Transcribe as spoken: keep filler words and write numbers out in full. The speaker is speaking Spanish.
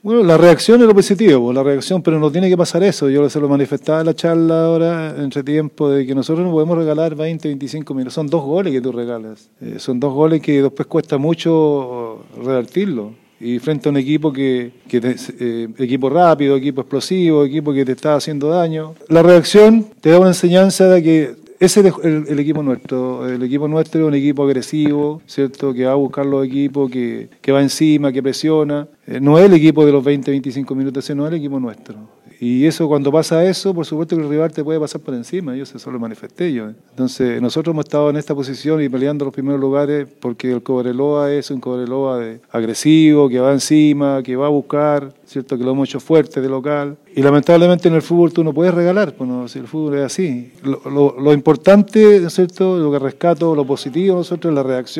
Bueno, la reacción es lo positivo, la reacción, pero no tiene que pasar eso. Yo se lo manifestaba en la charla ahora, entre tiempo, de que nosotros no podemos regalar veinte, veinticinco minutos. Son dos goles que tú regalas. Eh, son dos goles que después cuesta mucho revertirlo. Y frente a un equipo que, que eh, equipo rápido, equipo explosivo, equipo que te está haciendo daño. La reacción te da una enseñanza de que ese es el, el equipo nuestro. El equipo nuestro es un equipo agresivo, ¿cierto? Que va a buscar los equipos, que, que va encima, que presiona. Eh, no es el equipo de los veinte, veinticinco minutos, ese no es el equipo nuestro. Y eso, cuando pasa eso, por supuesto que el rival te puede pasar por encima. Yo eso lo manifesté yo. Entonces, nosotros hemos estado en esta posición y peleando los primeros lugares porque el Cobreloa es un Cobreloa de, agresivo, que va encima, que va a buscar, ¿cierto? Que lo hemos hecho fuerte de local. Y lamentablemente en el fútbol tú no puedes regalar, pues no, si el fútbol es así. Lo, lo, lo importante, ¿cierto? Lo que rescato, lo positivo nosotros es la reacción.